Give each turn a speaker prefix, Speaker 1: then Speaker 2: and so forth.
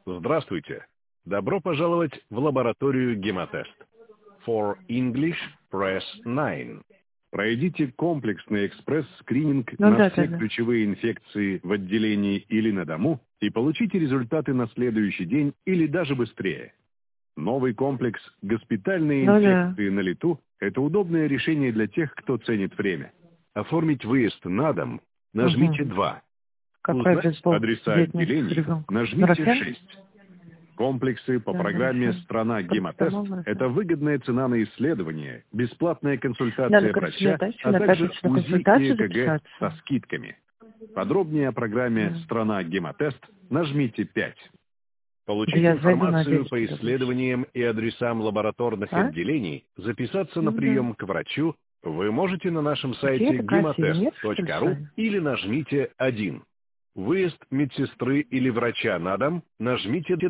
Speaker 1: Здравствуйте. Добро пожаловать в лабораторию Гемотест. For English, press 9. Пройдите комплексный экспресс-скрининг на все ключевые инфекции в отделении или на дому и получите результаты на следующий день или даже быстрее. Новый комплекс «Госпитальные инфекции на лету» – это удобное решение для тех, кто ценит время. Оформить выезд на дом – нажмите 2. Узнать адреса отделений – нажмите 6. Комплексы по программе «Страна Гемотест» – это выгодная цена на исследование, бесплатная консультация врача, а также УЗИ и ЭКГ со скидками. Подробнее о программе «Страна Гемотест» нажмите 5. Получить информацию по исследованиям и адресам лабораторных отделений, записаться на прием к врачу вы можете на нашем сайте gematest.ru или нажмите 1. Выезд медсестры или врача на дом нажмите